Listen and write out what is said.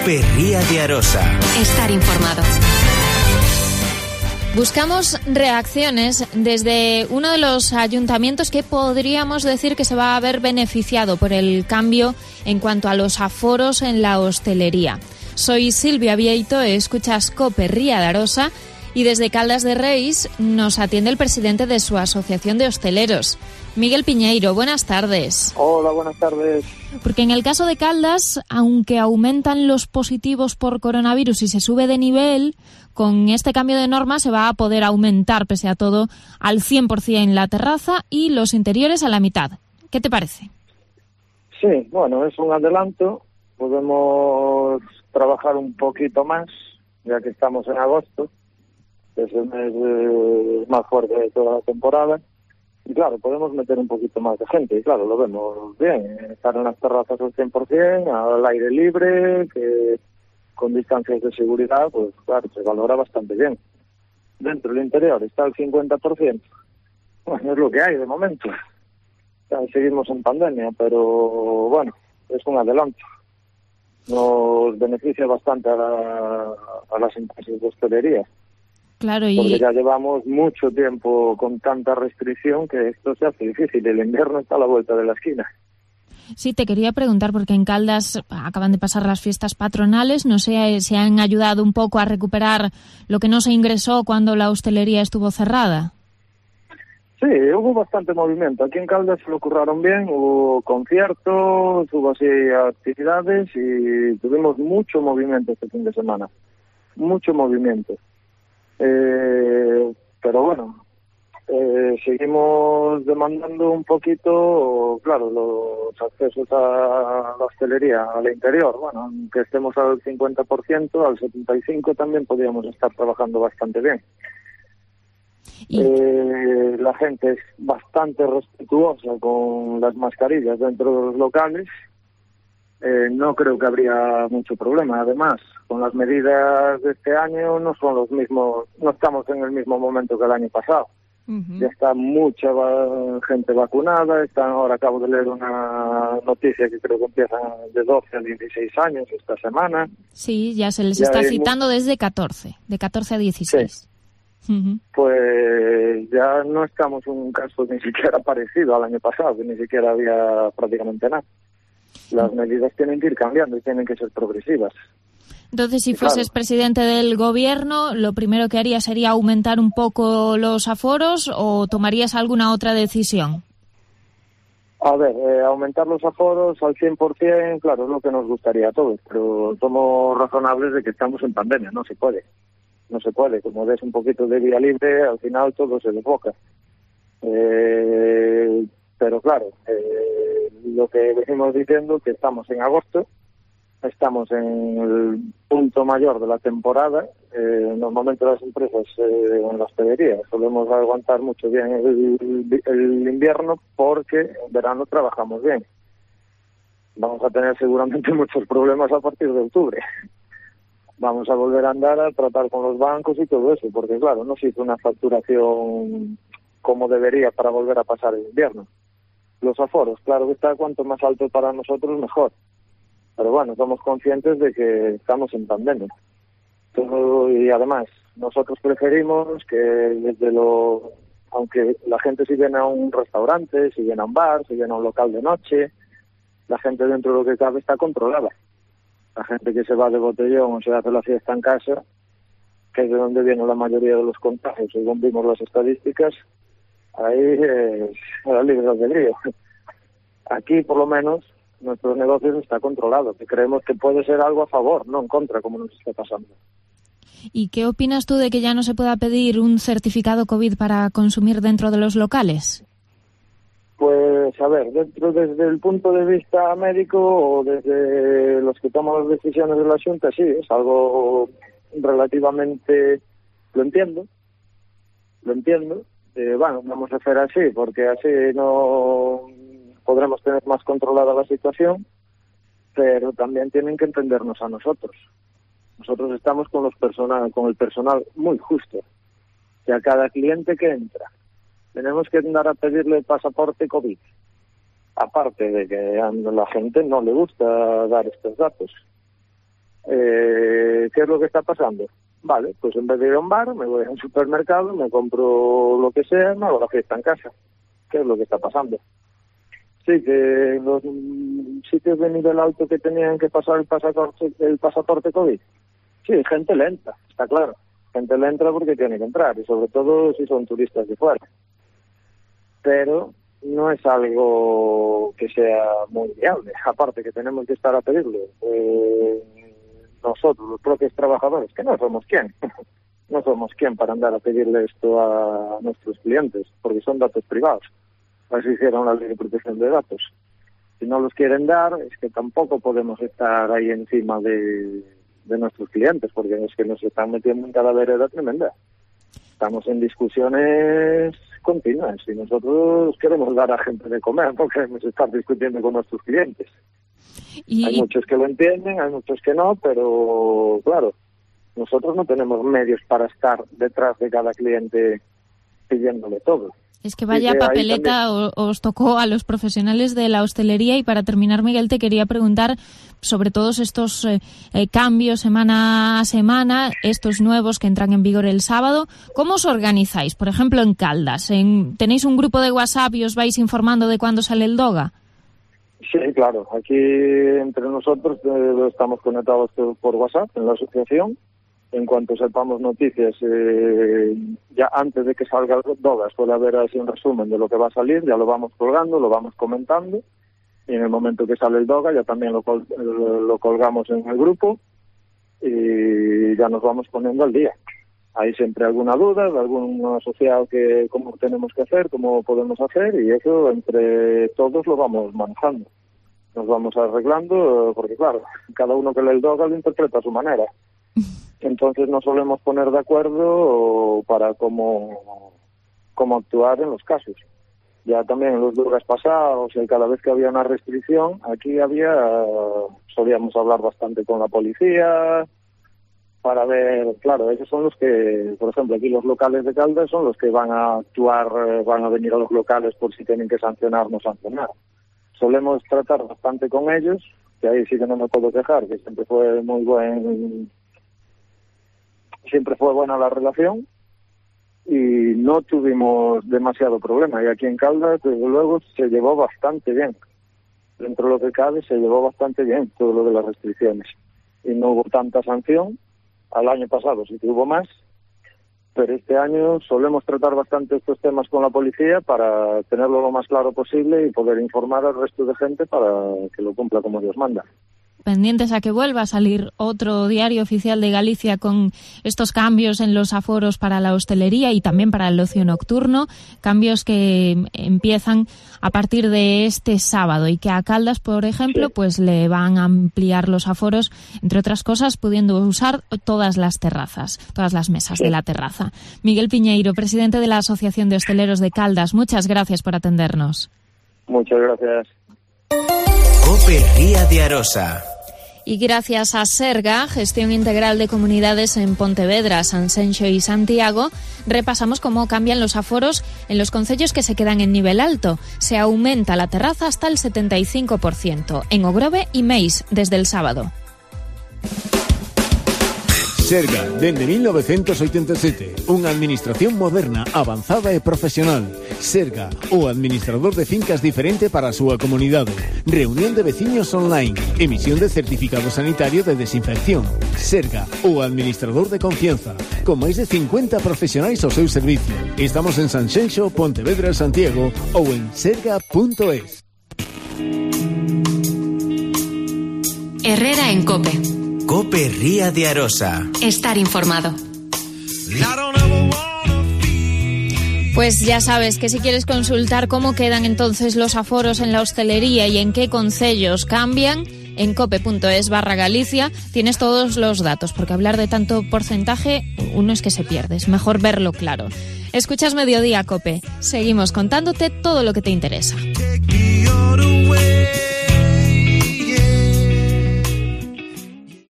Cope Ría de Arosa. Estar informado. Buscamos reacciones desde uno de los ayuntamientos que podríamos decir que se va a ver beneficiado por el cambio en cuanto a los aforos en la hostelería. Soy Silvia Vieito, escuchas Cope Ría de Arosa y desde Caldas de Reis nos atiende el presidente de su asociación de hosteleros, Miguel Piñeiro. Buenas tardes. Hola, buenas tardes. Porque en el caso de Caldas, aunque aumentan los positivos por coronavirus y se sube de nivel, con este cambio de norma se va a poder aumentar, pese a todo, al 100% la terraza y los interiores a la mitad. ¿Qué te parece? Sí, bueno, es un adelanto. Podemos trabajar un poquito más, ya que estamos en agosto, que es el mes más fuerte de toda la temporada. Y claro, podemos meter un poquito más de gente, y claro, lo vemos bien. Estar en las terrazas al 100%, al aire libre, que con distancias de seguridad, pues claro, se valora bastante bien. Dentro del interior está al 50%. Bueno, es lo que hay de momento. Ya seguimos en pandemia, pero bueno, es un adelanto. Nos beneficia bastante a las empresas de hostelería. Claro, Porque ya llevamos mucho tiempo con tanta restricción que esto se hace difícil. El invierno está a la vuelta de la esquina. Sí, te quería preguntar, porque en Caldas acaban de pasar las fiestas patronales. No sé si han ayudado un poco a recuperar lo que no se ingresó cuando la hostelería estuvo cerrada. Sí, hubo bastante movimiento. Aquí en Caldas se lo curraron bien, hubo conciertos, hubo así actividades y tuvimos mucho movimiento este fin de semana. Mucho movimiento. Pero bueno, seguimos demandando un poquito, claro, los accesos a la hostelería, al interior. Bueno, aunque estemos al 50%, al 75% también podríamos estar trabajando bastante bien. La gente es bastante respetuosa con las mascarillas dentro de los locales. No creo que habría mucho problema. Además, con las medidas de este año no son los mismos, no estamos en el mismo momento que el año pasado. Uh-huh. Ya está mucha gente vacunada. Ahora acabo de leer una noticia que creo que empiezan de 12 a 16 años esta semana. Sí, ya se les está citando desde 14, de 14 a 16. Sí. Uh-huh. Pues ya no estamos en un caso ni siquiera parecido al año pasado, que ni siquiera había prácticamente nada. Las medidas tienen que ir cambiando y tienen que ser progresivas. Entonces, si fueses presidente del gobierno, ¿lo primero que harías sería aumentar un poco los aforos o tomarías alguna otra decisión? A ver, aumentar los aforos al 100%, claro, es lo que nos gustaría a todos, pero somos razonables de que estamos en pandemia, no se puede. No se puede, como des un poquito de vía libre, al final todo se desboca. Pero claro, lo que venimos diciendo que estamos en agosto, estamos en el punto mayor de la temporada. Normalmente las empresas en la hostelería solemos aguantar mucho bien el invierno porque en verano trabajamos bien. Vamos a tener seguramente muchos problemas a partir de octubre. Vamos a volver a andar a tratar con los bancos y todo eso, porque claro, no se hizo una facturación como debería para volver a pasar el invierno. Los aforos, claro que está, cuanto más alto para nosotros mejor. Pero bueno, somos conscientes de que estamos en pandemia. Y además, nosotros preferimos que aunque la gente si viene a un restaurante, si viene a un bar, si viene a un local de noche, la gente dentro de lo que cabe está controlada. La gente que se va de botellón o se hace la fiesta en casa, que es de donde viene la mayoría de los contagios, según vimos las estadísticas, ahí es la libre albedrío. Aquí, por lo menos, nuestros negocios está controlado, que creemos que puede ser algo a favor, no en contra, como nos está pasando. ¿Y qué opinas tú de que ya no se pueda pedir un certificado COVID para consumir dentro de los locales? Pues, a ver, desde el punto de vista médico o desde los que toman las decisiones de la Xunta, sí, es algo relativamente... Lo entiendo. Bueno, vamos a hacer así, porque así no podremos tener más controlada la situación, pero también tienen que entendernos a nosotros. Nosotros estamos con el personal muy justo, que a cada cliente que entra tenemos que andar a pedirle pasaporte COVID. Aparte de que a la gente no le gusta dar estos datos. ¿Qué es lo que está pasando? Vale, pues en vez de ir a un bar, me voy a un supermercado, me compro lo que sea, me hago la fiesta en casa. ¿Qué es lo que está pasando? Sí, que los sitios de nivel alto que tenían que pasar el pasaporte COVID. Sí, gente lenta, está claro. Gente lenta porque tiene que entrar, y sobre todo si son turistas de fuera. Pero no es algo que sea muy viable, aparte que tenemos que estar a pedirlo. Nosotros, los propios trabajadores, que no somos quién, no somos quién para andar a pedirle esto a nuestros clientes, porque son datos privados. Así hicieron la ley de protección de datos. Si no los quieren dar, es que tampoco podemos estar ahí encima de nuestros clientes, porque es que nos están metiendo en cada vereda tremenda. Estamos en discusiones continuas y nosotros queremos dar a gente de comer, no queremos estar discutiendo con nuestros clientes. Hay muchos que lo entienden, hay muchos que no, pero claro, nosotros no tenemos medios para estar detrás de cada cliente pidiéndole todo. Es que vaya papeleta os tocó a los profesionales de la hostelería. Y para terminar, Miguel, te quería preguntar sobre todos estos cambios semana a semana, estos nuevos que entran en vigor el sábado. ¿Cómo os organizáis? Por ejemplo, en Caldas, ¿tenéis un grupo de WhatsApp y os vais informando de cuándo sale el DOGA? Sí, claro. Aquí entre nosotros estamos conectados por WhatsApp en la asociación. En cuanto sepamos noticias, ya antes de que salga el DOGA, suele haber así un resumen de lo que va a salir, ya lo vamos colgando, lo vamos comentando, y en el momento que sale el DOGA ya también lo colgamos en el grupo y ya nos vamos poniendo al día. Hay siempre alguna duda de algún asociado que cómo tenemos que hacer, cómo podemos hacer, y eso entre todos lo vamos manejando. Nos vamos arreglando, porque claro, cada uno que lee el DOGA lo interpreta a su manera. Entonces nos solemos poner de acuerdo para cómo actuar en los casos. Ya también en los DOGAs pasados, cada vez que había una restricción, aquí solíamos hablar bastante con la policía para ver, claro, ellos son los que, por ejemplo, aquí los locales de Caldas son los que van a actuar, van a venir a los locales por si tienen que sancionar, no sancionar. Solemos tratar bastante con ellos, que ahí sí que no me puedo quejar, que siempre fue buena la relación y no tuvimos demasiado problema. Y aquí en Caldas, desde luego, se llevó bastante bien. Dentro de lo que cabe, se llevó bastante bien todo lo de las restricciones. Y no hubo tanta sanción. Al año pasado sí que hubo más, pero este año solemos tratar bastante estos temas con la policía para tenerlo lo más claro posible y poder informar al resto de gente para que lo cumpla como Dios manda. Pendientes a que vuelva a salir otro diario oficial de Galicia con estos cambios en los aforos para la hostelería y también para el ocio nocturno, cambios que empiezan a partir de este sábado y que a Caldas, por ejemplo, pues le van a ampliar los aforos, entre otras cosas, pudiendo usar todas las terrazas, todas las mesas de la terraza. Miguel Piñeiro, presidente de la Asociación de Hosteleros de Caldas, muchas gracias por atendernos. Muchas gracias. COPE Ría de Arosa. Y gracias a Serga, Gestión Integral de Comunidades en Pontevedra, Sanxenxo y Santiago, repasamos cómo cambian los aforos en los concellos que se quedan en nivel alto. Se aumenta la terraza hasta el 75%, en Ogrove y Meis desde el sábado. Serga, dende 1987, unha administración moderna, avanzada e profesional. Serga, o administrador de fincas diferente para a súa comunidade. Reunión de veciños online, emisión de certificado sanitario de desinfección. Serga, o administrador de confianza, con máis de 50 profesionais ao seu servicio. Estamos en Sanxenxo, Pontevedra, Santiago ou en serga.es. Herrera en COPE. COPE Ría de Arosa. Estar informado. Pues ya sabes que si quieres consultar cómo quedan entonces los aforos en la hostelería y en qué concellos cambian, en cope.es/Galicia tienes todos los datos, porque hablar de tanto porcentaje, uno es que se pierde, es mejor verlo claro. Escuchas Mediodía Cope, seguimos contándote todo lo que te interesa.